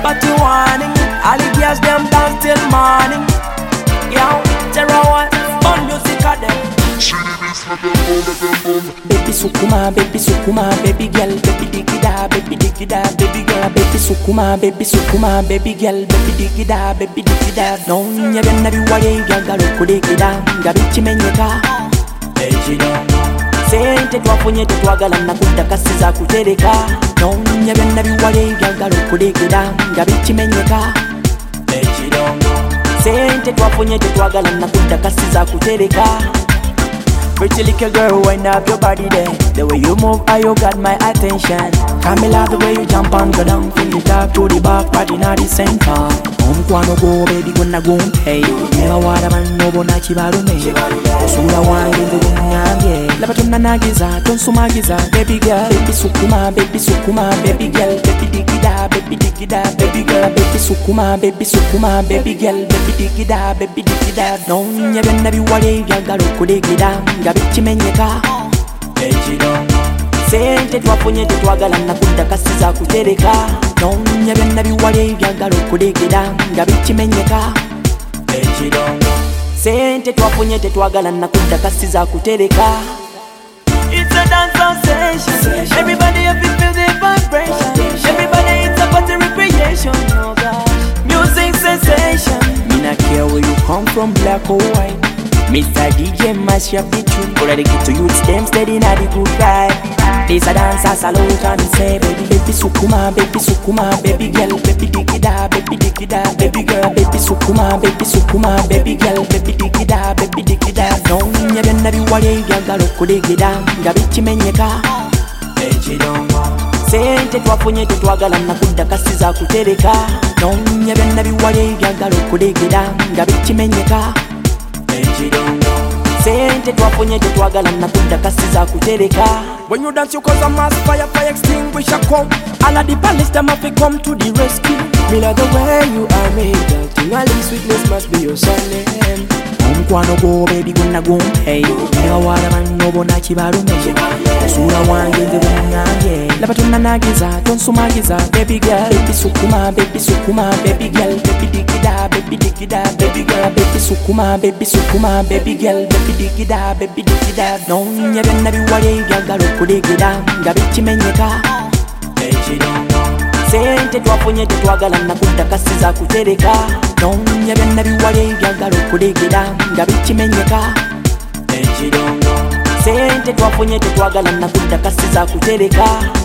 but you warning. All the girls them dance till morning. Yo, Terror One, fun music of them. Baby sukuma, baby girl, baby digida, baby girl, baby sukuma, baby girl, baby digida. No nyebe nabi wale gagalo kudigida, gabichi menyeka. Sente twafunye tetwagala nakudda kasiza kutereka. No nyebe nabi wale gagalo kudigida, gabichi menyeka. Sente twafunye tetwagala nakudda kasiza kutereka. Pretty little girl, wind up your body there. The way you move, you got my attention. Come love the way you jump and go down from the top to the back, party not the center. Kwano go, baby, gonna go hey. Never water man, no bona chibarume. Sura wangi ndu nyambie. Labatuna nagiza, tonsumagiza. Baby girl, baby sukuma, baby girl, baby digida, baby girl, baby sukuma, baby girl, baby digida. No nyebe nabi wale gagalo kudigida, gabichi menyeka. Sente twafunye tetwagala nakudda kasiza kutereka. No nyebe nabi wale gagalo kudigida, gabichi menyeka. Sente twafunye tetwagala nakudda kasiza kutereka. It's a dance sensation. Everybody up feel the vibration. Everybody it's a party recreation. Oh gosh, music sensation. Me not care where you come from, black or white. Mr. DJ mash up the tune. Already get to you, it's them steady now the good vibe. This a dance a salute and say baby sukuma, baby girl, baby digida, baby girl, baby sukuma, baby girl, baby digida. No nyebe nabi wale gagalo kudigida, gabichi menyeka. Sente twafunye tetwagala nakudda kasiza kutereka. No nyebe nabi wale gagalo kudigida, gabichi menyeka. Sente twafunye tetwagala nakudda kasiza kutereka. When you dance you cause a mass fire extinguisher come. All of the police them have to come to the rescue. Me love the way you are made, girl. Tingling sweetness must be your surname. Kwano go baby gonna go hey. Never water man no bona chibarume. Sura wangi ndu nyambie. Labatuna nagiza, tonsumagiza. Baby girl, baby sukuma, baby girl, baby digida, baby girl, baby sukuma, baby girl, baby digida. No nyebe nabi wale gagalo kudigida, gabichi menyeka. Sente twafunye tetwagala nakudda kasiza kutereka. No nyebe nabi wale gagalo kudigida, gabichi menyeka. Sente twafunye tetwagala nakudda kasiza kutereka.